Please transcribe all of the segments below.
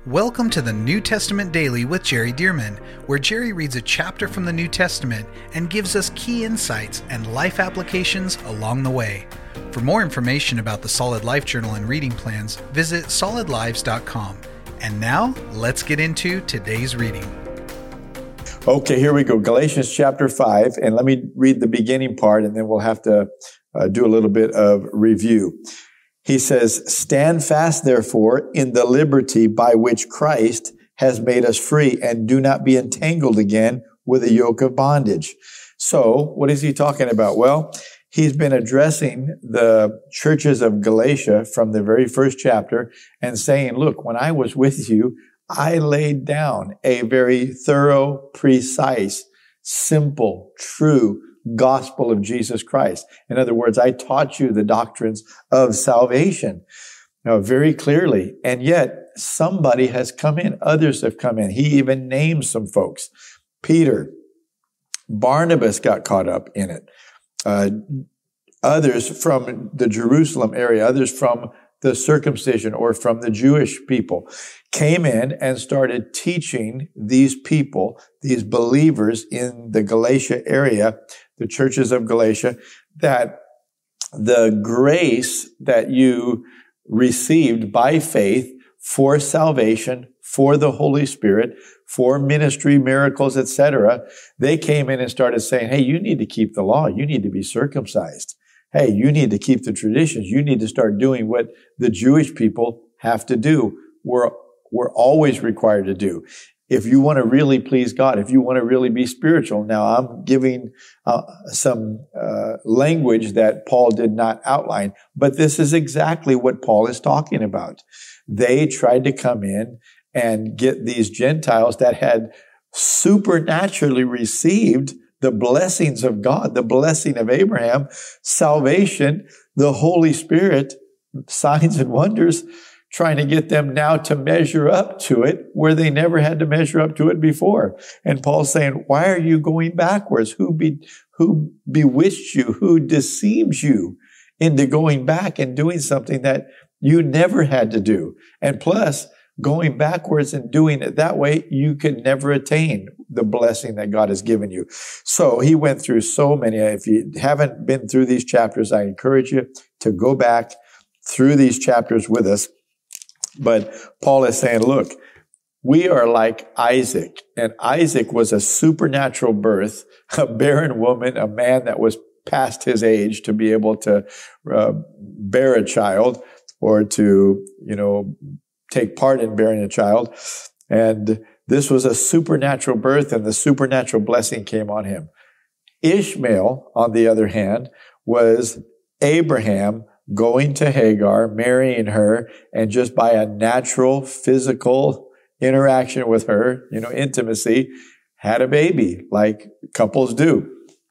Welcome to the New Testament Daily with Jerry Dearman, where Jerry reads a chapter from the New Testament and gives us key insights and life applications along the way. For more information about the Solid Life Journal and reading plans, visit solidlives.com. And now, let's get into today's reading. Okay, here we go. Galatians chapter 5, and let me read the beginning part, and then we'll have to do a little bit of review. He says, "Stand fast, therefore, in the liberty by which Christ has made us free, and do not be entangled again with a yoke of bondage." So, what is he talking about? Well, he's been addressing the churches of Galatia from the very first chapter and saying, look, when I was with you, I laid down a very thorough, precise, simple, true gospel of Jesus Christ. In other words, I taught you the doctrines of salvation very clearly. And yet somebody has come in. Others have come in. He even names some folks. Peter, Barnabas got caught up in it. Others from the Jerusalem area, others from the circumcision or from the Jewish people came in and started teaching these people, these believers in the Galatia area, the churches of Galatia, that the grace that you received by faith for salvation, for the Holy Spirit, for ministry, miracles, etc., they came in and started saying, hey, you need to keep the law. You need to be circumcised. Hey, you need to keep the traditions. You need to start doing what the Jewish people have to do. We're always required to do. If you want to really please God, if you want to really be spiritual. Now, I'm giving some language that Paul did not outline, but this is exactly what Paul is talking about. They tried to come in and get these Gentiles that had supernaturally received the blessings of God, the blessing of Abraham, salvation, the Holy Spirit, signs and wonders, trying to get them now to measure up to it where they never had to measure up to it before. And Paul's saying, why are you going backwards? Who bewitched you? Who deceives you into going back and doing something that you never had to do? And plus, going backwards and doing it that way, you could never attain the blessing that God has given you. So he went through so many. If you haven't been through these chapters, I encourage you to go back through these chapters with us. But Paul is saying, look, we are like Isaac. And Isaac was a supernatural birth, a barren woman, a man that was past his age to be able to bear a child or to, take part in bearing a child. And this was a supernatural birth, and the supernatural blessing came on him. Ishmael, on the other hand, was Abraham going to Hagar, marrying her, and just by a natural physical interaction with her, intimacy, had a baby like couples do.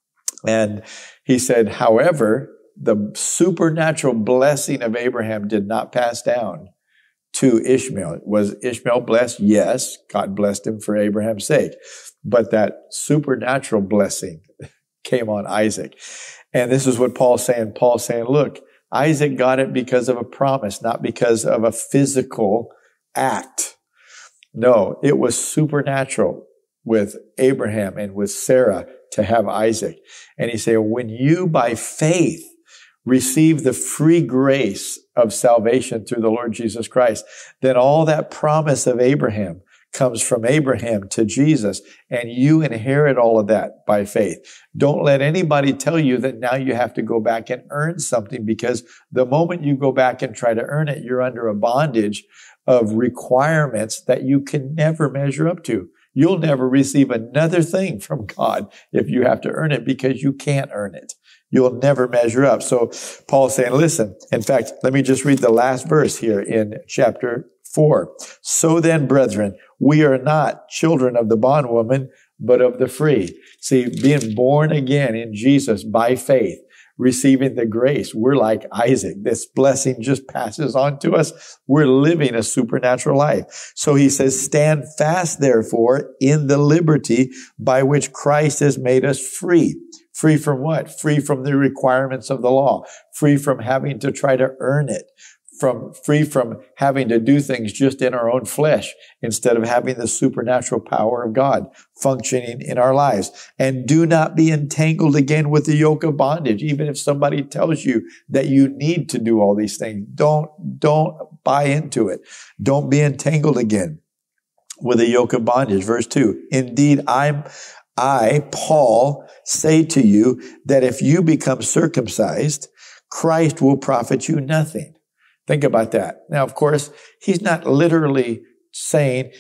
And he said, however, the supernatural blessing of Abraham did not pass down to Ishmael. Was Ishmael blessed? Yes. God blessed him for Abraham's sake. But that supernatural blessing came on Isaac. And this is what Paul's saying. Paul's saying, look, Isaac got it because of a promise, not because of a physical act. No, it was supernatural with Abraham and with Sarah to have Isaac. And he said, when you by faith receive the free grace of salvation through the Lord Jesus Christ, then all that promise of Abraham comes from Abraham to Jesus, and you inherit all of that by faith. Don't let anybody tell you that now you have to go back and earn something, because the moment you go back and try to earn it, you're under a bondage of requirements that you can never measure up to. You'll never receive another thing from God if you have to earn it, because you can't earn it. You'll never measure up. So Paul's saying, listen, in fact, let me just read the last verse here in chapter 4. So then, brethren, we are not children of the bondwoman, but of the free. See, being born again in Jesus by faith, receiving the grace, we're like Isaac. This blessing just passes on to us. We're living a supernatural life. So he says, stand fast, therefore, in the liberty by which Christ has made us free. Free from what? Free from the requirements of the law. Free from having to try to earn it. free from having to do things just in our own flesh instead of having the supernatural power of God functioning in our lives. And do not be entangled again with the yoke of bondage. Even if somebody tells you that you need to do all these things, don't buy into it. Don't be entangled again with a yoke of bondage. Verse 2, indeed, I, Paul, say to you that if you become circumcised, Christ will profit you nothing. Think about that. Now, of course, he's not literally saying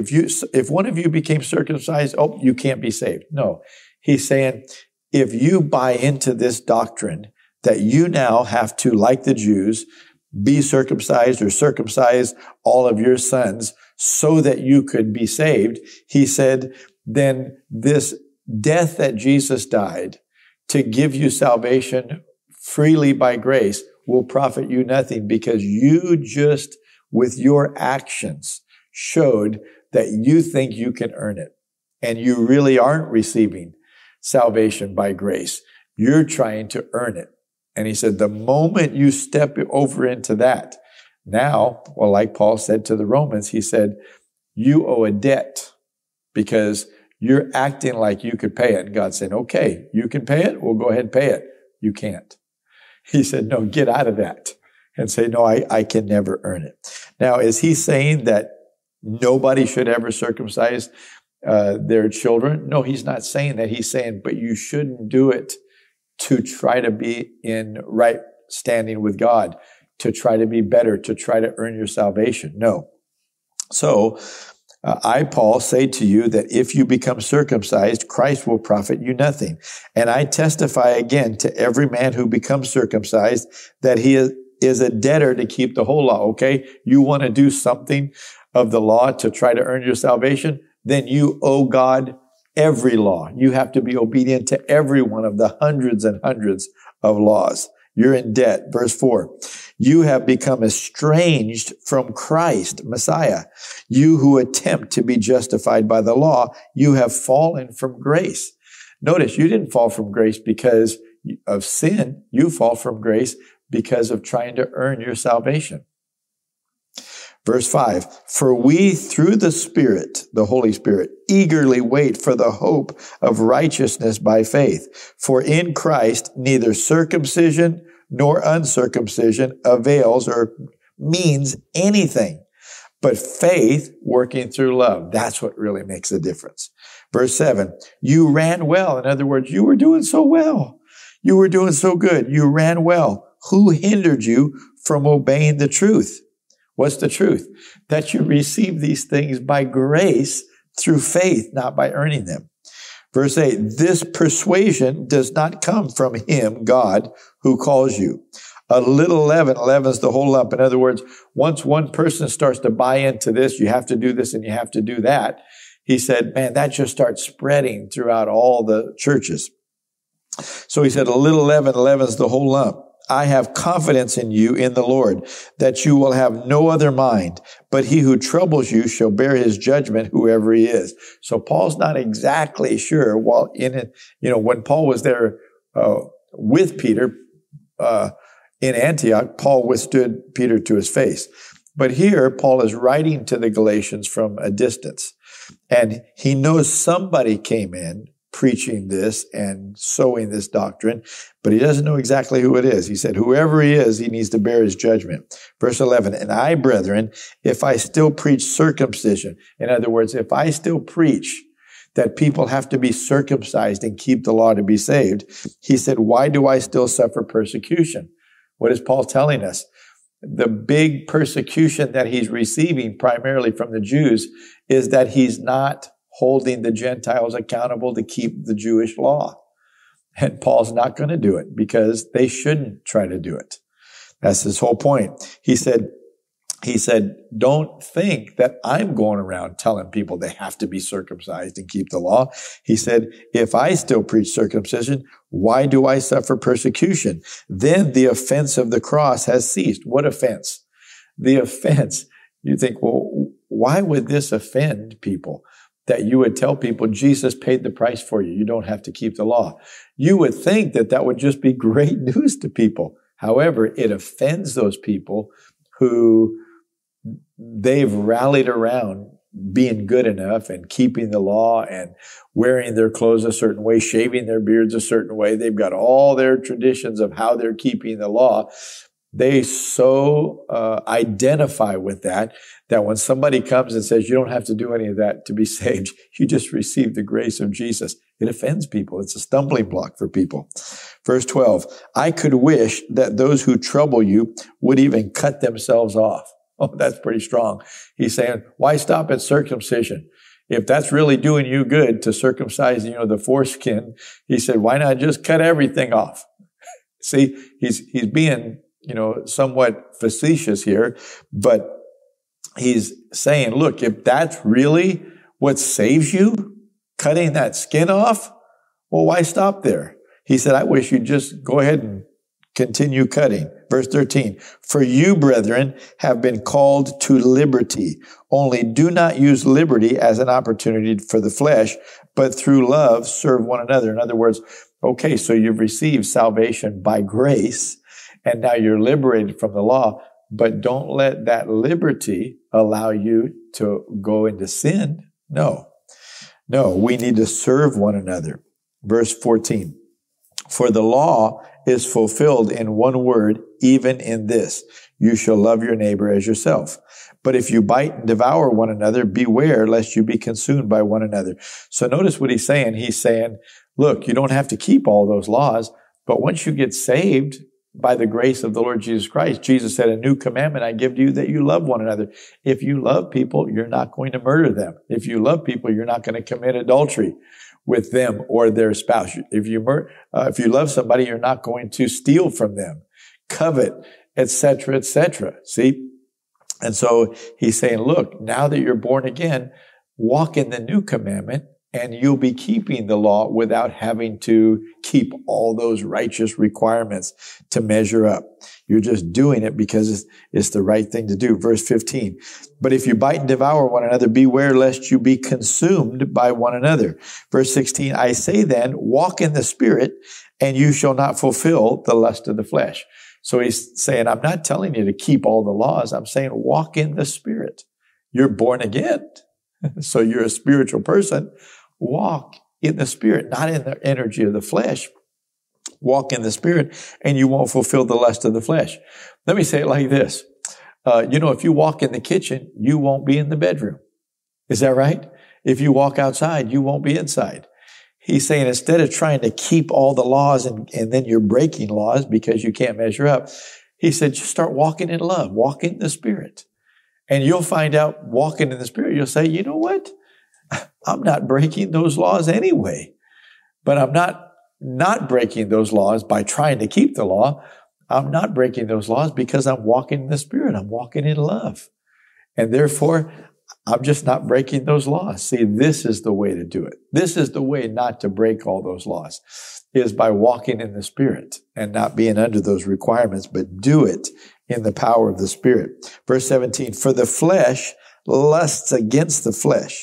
if one of you became circumcised, oh, you can't be saved. No, he's saying if you buy into this doctrine that you now have to, like the Jews, be circumcised or circumcise all of your sons so that you could be saved, he said, then this death that Jesus died to give you salvation freely by grace will profit you nothing, because you just, with your actions, showed that you think you can earn it. And you really aren't receiving salvation by grace. You're trying to earn it. And he said, the moment you step over into that, now, well, like Paul said to the Romans, he said, you owe a debt because you're acting like you could pay it. And God said, okay, you can pay it. We'll go ahead and pay it. You can't. He said, no, get out of that and say, no, I can never earn it. Now, is he saying that nobody should ever circumcise their children? No, he's not saying that. He's saying, but you shouldn't do it to try to be in right standing with God, to try to be better, to try to earn your salvation. No. So, I, Paul, say to you that if you become circumcised, Christ will profit you nothing. And I testify again to every man who becomes circumcised that he is a debtor to keep the whole law. Okay? You want to do something of the law to try to earn your salvation? Then you owe God every law. You have to be obedient to every one of the hundreds and hundreds of laws. You're in debt. Verse 4, you have become estranged from Christ, Messiah. You who attempt to be justified by the law, you have fallen from grace. Notice you didn't fall from grace because of sin. You fall from grace because of trying to earn your salvation. Verse 5, for we through the Spirit, the Holy Spirit, eagerly wait for the hope of righteousness by faith. For in Christ neither circumcision nor uncircumcision avails or means anything, but faith working through love. That's what really makes a difference. Verse 7, you ran well. In other words, you were doing so well. You were doing so good. You ran well. Who hindered you from obeying the truth? What's the truth? That you receive these things by grace through faith, not by earning them. Verse 8, this persuasion does not come from him, God, who calls you. A little leaven leavens the whole lump. In other words, once one person starts to buy into this, you have to do this and you have to do that. He said, man, that just starts spreading throughout all the churches. So he said, a little leaven leavens the whole lump. I have confidence in you in the Lord, that you will have no other mind, but he who troubles you shall bear his judgment, whoever he is. So Paul's not exactly sure. Well, when Paul was there with Peter in Antioch, Paul withstood Peter to his face. But here, Paul is writing to the Galatians from a distance, and he knows somebody came in preaching this and sowing this doctrine, but he doesn't know exactly who it is. He said, whoever he is, he needs to bear his judgment. Verse 11, and I, brethren, if I still preach circumcision, in other words, if I still preach that people have to be circumcised and keep the law to be saved, he said, why do I still suffer persecution? What is Paul telling us? The big persecution that he's receiving primarily from the Jews is that he's not holding the Gentiles accountable to keep the Jewish law. And Paul's not going to do it because they shouldn't try to do it. That's his whole point. He said, don't think that I'm going around telling people they have to be circumcised and keep the law. He said, if I still preach circumcision, why do I suffer persecution? Then the offense of the cross has ceased. What offense? The offense. You think, well, why would this offend people? That you would tell people Jesus paid the price for you. You don't have to keep the law. You would think that that would just be great news to people. However, it offends those people who they've rallied around being good enough and keeping the law and wearing their clothes a certain way, shaving their beards a certain way. They've got all their traditions of how they're keeping the law. They so identify with that when somebody comes and says, you don't have to do any of that to be saved, you just receive the grace of Jesus, it offends people. It's a stumbling block for people. Verse 12, I could wish that those who trouble you would even cut themselves off. Oh, that's pretty strong. He's saying, why stop at circumcision? If that's really doing you good to circumcise, the foreskin, he said, why not just cut everything off? See, he's being, somewhat facetious here, but he's saying, look, if that's really what saves you, cutting that skin off, well, why stop there? He said, I wish you'd just go ahead and continue cutting. Verse 13, for you, brethren, have been called to liberty. Only do not use liberty as an opportunity for the flesh, but through love serve one another. In other words, okay, so you've received salvation by grace, and now you're liberated from the law, but don't let that liberty allow you to go into sin. No, we need to serve one another. Verse 14, for the law is fulfilled in one word, even in this, you shall love your neighbor as yourself. But if you bite and devour one another, beware lest you be consumed by one another. So notice what he's saying. He's saying, look, you don't have to keep all those laws, but once you get saved by the grace of the Lord Jesus Christ, Jesus said, a new commandment I give to you, that you love one another. If you love people, you're not going to murder them. If you love people, you're not going to commit adultery with them or their spouse. If you love somebody, you're not going to steal from them, covet, etc., etc. See? And so he's saying, look, now that you're born again, walk in the new commandment, and you'll be keeping the law without having to keep all those righteous requirements to measure up. You're just doing it because it's the right thing to do. Verse 15, but if you bite and devour one another, beware lest you be consumed by one another. Verse 16, I say then, walk in the Spirit, and you shall not fulfill the lust of the flesh. So he's saying, I'm not telling you to keep all the laws. I'm saying walk in the Spirit. You're born again. So you're a spiritual person. Walk in the Spirit, not in the energy of the flesh. Walk in the Spirit, and you won't fulfill the lust of the flesh. Let me say it like this. If you walk in the kitchen, you won't be in the bedroom. Is that right? If you walk outside, you won't be inside. He's saying instead of trying to keep all the laws and then you're breaking laws because you can't measure up, he said, just start walking in love, walk in the Spirit. And you'll find out walking in the Spirit, you'll say, you know what? I'm not breaking those laws anyway. But I'm not breaking those laws by trying to keep the law. I'm not breaking those laws because I'm walking in the Spirit. I'm walking in love. And therefore, I'm just not breaking those laws. See, this is the way to do it. This is the way not to break all those laws, is by walking in the Spirit and not being under those requirements, but do it in the power of the Spirit. Verse 17, for the flesh lusts against the flesh.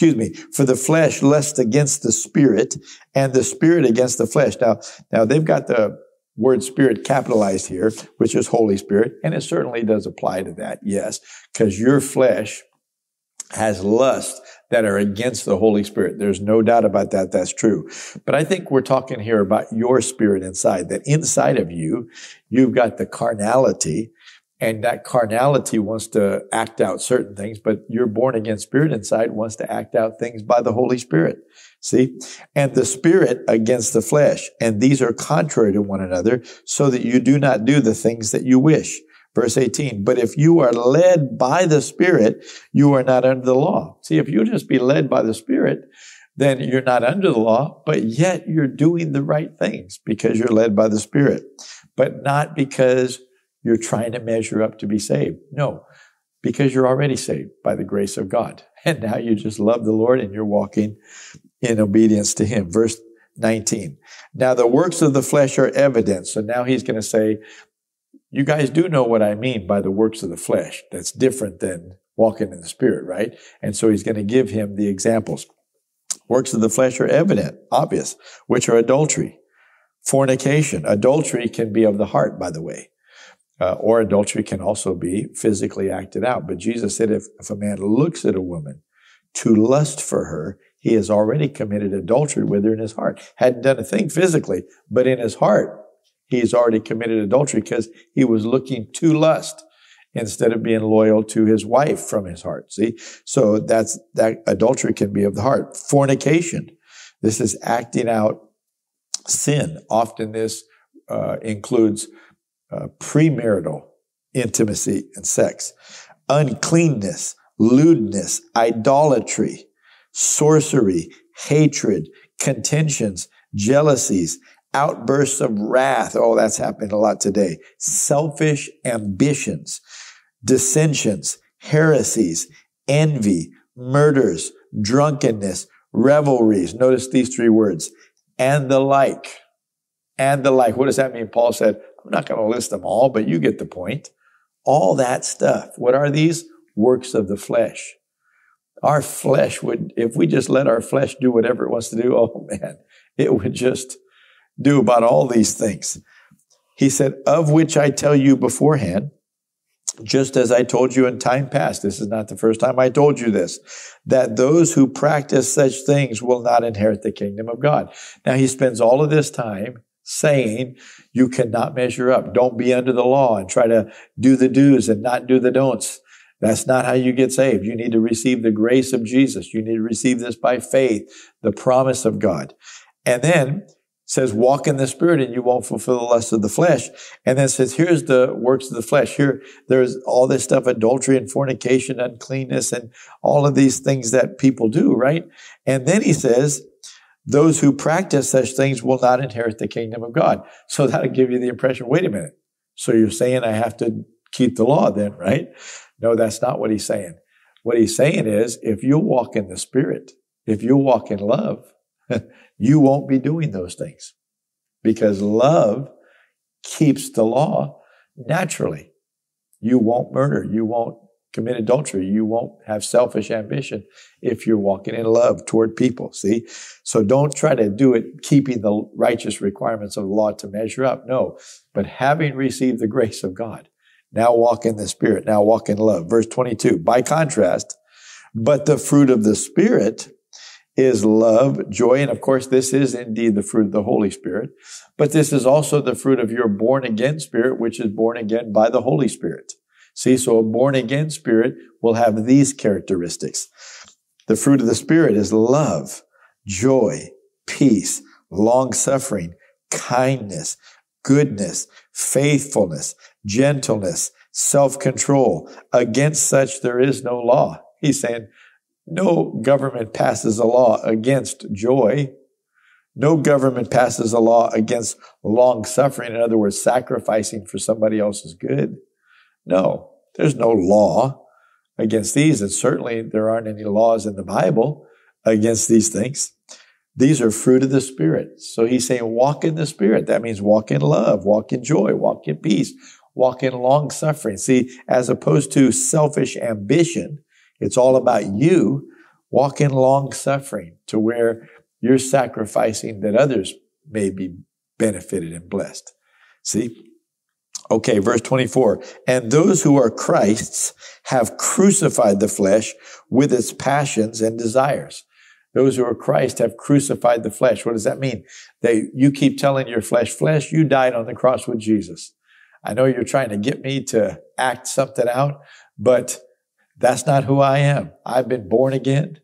For the flesh lusts against the Spirit, and the Spirit against the flesh. Now they've got the word Spirit capitalized here, which is Holy Spirit, and it certainly does apply to that, yes, because your flesh has lusts that are against the Holy Spirit. There's no doubt about that. That's true. But I think we're talking here about your spirit inside, that inside of you, you've got the carnality, and that carnality wants to act out certain things, but your born again spirit inside wants to act out things by the Holy Spirit. See? And the Spirit against the flesh. And these are contrary to one another, so that you do not do the things that you wish. Verse 18, but if you are led by the Spirit, you are not under the law. See, if you just be led by the Spirit, then you're not under the law, but yet you're doing the right things because you're led by the Spirit, but not because you're trying to measure up to be saved. No, because you're already saved by the grace of God. And now you just love the Lord and you're walking in obedience to Him. Verse 19, now the works of the flesh are evident. So now he's going to say, you guys do know what I mean by the works of the flesh. That's different than walking in the Spirit, right? And so he's going to give him the examples. Works of the flesh are evident, obvious, which are adultery, fornication. Adultery can be of the heart, by the way. Or adultery can also be physically acted out. But Jesus said if a man looks at a woman to lust for her, he has already committed adultery with her in his heart. Hadn't done a thing physically, but in his heart, he's already committed adultery because he was looking to lust instead of being loyal to his wife from his heart. See? So that adultery can be of the heart. Fornication. This is acting out sin. Often this includes premarital intimacy and sex. Uncleanness, lewdness, idolatry, sorcery, hatred, contentions, jealousies, outbursts of wrath. Oh, that's happening a lot today. Selfish ambitions, dissensions, heresies, envy, murders, drunkenness, revelries. Notice these three words. And the like. And the like. What does that mean? Paul said, I'm not going to list them all, but you get the point. All that stuff. What are these? Works of the flesh. Our flesh would, if we just let our flesh do whatever it wants to do, oh man, it would just do about all these things. He said, of which I tell you beforehand, just as I told you in time past, this is not the first time I told you this, that those who practice such things will not inherit the kingdom of God. Now he spends all of this time saying you cannot measure up. Don't be under the law and try to do the do's and not do the don'ts. That's not how you get saved. You need to receive the grace of Jesus. You need to receive this by faith, the promise of God. And then says, walk in the Spirit and you won't fulfill the lust of the flesh. And then says, here's the works of the flesh. Here, there's all this stuff, adultery and fornication, uncleanness, and all of these things that people do, right? And then he says, those who practice such things will not inherit the kingdom of God. So that'll give you the impression, wait a minute. So you're saying I have to keep the law then, right? No, that's not what he's saying. What he's saying is, if you walk in the Spirit, if you walk in love, you won't be doing those things because love keeps the law naturally. You won't murder. You won't commit adultery. You won't have selfish ambition if you're walking in love toward people. See? So don't try to do it keeping the righteous requirements of the law to measure up. No, but having received the grace of God, now walk in the Spirit. Now walk in love. Verse 22. By contrast, but the fruit of the Spirit is love, joy, and of course this is indeed the fruit of the Holy Spirit, but this is also the fruit of your born again spirit, which is born again by the Holy Spirit. See, so a born again spirit will have these characteristics. The fruit of the Spirit is love, joy, peace, long-suffering, kindness, goodness, faithfulness, gentleness, self-control. Against such there is no law. He's saying, no government passes a law against joy. No government passes a law against long-suffering. In other words, sacrificing for somebody else's good. No, there's no law against these. And certainly there aren't any laws in the Bible against these things. These are fruit of the Spirit. So he's saying walk in the Spirit. That means walk in love, walk in joy, walk in peace, walk in long-suffering. See, as opposed to selfish ambition, it's all about you. Walk in long-suffering to where you're sacrificing that others may be benefited and blessed. See? Okay, verse 24. And those who are Christ's have crucified the flesh with its passions and desires. Those who are Christ have crucified the flesh. What does that mean? You keep telling your flesh, you died on the cross with Jesus. I know you're trying to get me to act something out, but that's not who I am. I've been born again.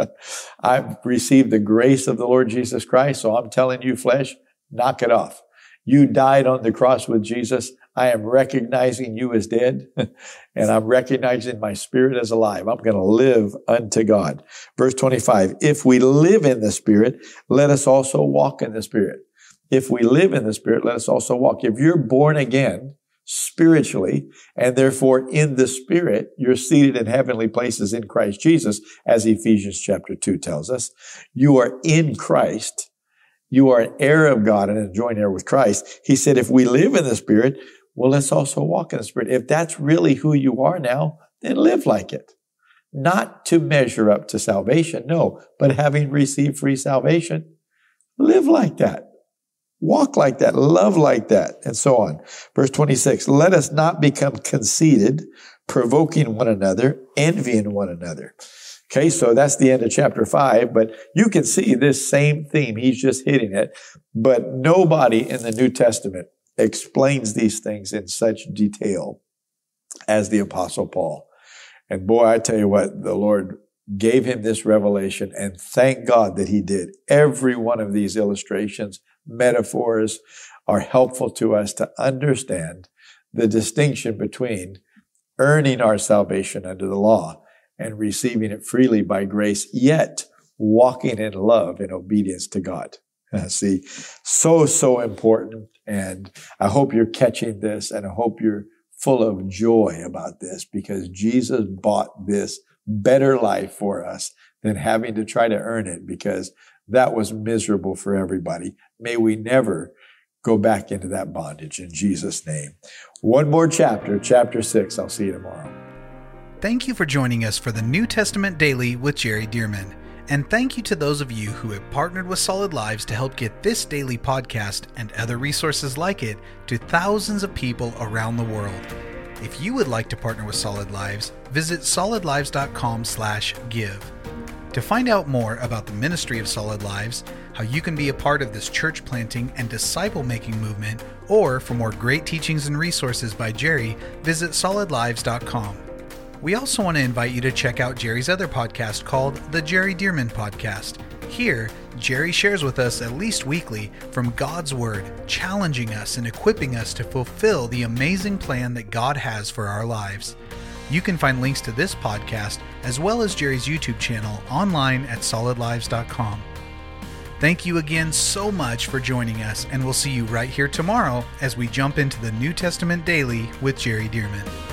I've received the grace of the Lord Jesus Christ. So I'm telling you, flesh, knock it off. You died on the cross with Jesus. I am recognizing you as dead, and I'm recognizing my spirit as alive. I'm going to live unto God. Verse 25, if we live in the Spirit, let us also walk in the Spirit. If we live in the Spirit, let us also walk. If you're born again, spiritually, and therefore in the Spirit, you're seated in heavenly places in Christ Jesus, as Ephesians chapter 2 tells us. You are in Christ. You are an heir of God and a joint heir with Christ. He said, if we live in the Spirit, well, let's also walk in the Spirit. If that's really who you are now, then live like it. Not to measure up to salvation, no, but having received free salvation, live like that. Walk like that, love like that, and so on. Verse 26, let us not become conceited, provoking one another, envying one another. Okay, so that's the end of chapter 5, but you can see this same theme. He's just hitting it. But nobody in the New Testament explains these things in such detail as the Apostle Paul. And boy, I tell you what, the Lord gave him this revelation, and thank God that he did. Every one of these illustrations, metaphors, are helpful to us to understand the distinction between earning our salvation under the law and receiving it freely by grace, yet walking in love and obedience to God. See, so important. And I hope you're catching this, and I hope you're full of joy about this, because Jesus bought this better life for us than having to try to earn it, because that was miserable for everybody. May we never go back into that bondage in Jesus' name. One more chapter, chapter 6. I'll see you tomorrow. Thank you for joining us for the New Testament Daily with Jerry Dirmann. And thank you to those of you who have partnered with Solid Lives to help get this daily podcast and other resources like it to thousands of people around the world. If you would like to partner with Solid Lives, visit solidlives.com/give. To find out more about the ministry of Solid Lives, how you can be a part of this church planting and disciple-making movement, or for more great teachings and resources by Jerry, visit solidlives.com. We also want to invite you to check out Jerry's other podcast called The Jerry Dirmann Podcast. Here, Jerry shares with us at least weekly from God's Word, challenging us and equipping us to fulfill the amazing plan that God has for our lives. You can find links to this podcast as well as Jerry's YouTube channel online at solidlives.com. Thank you again so much for joining us, and we'll see you right here tomorrow as we jump into the New Testament Daily with Jerry Dirmann.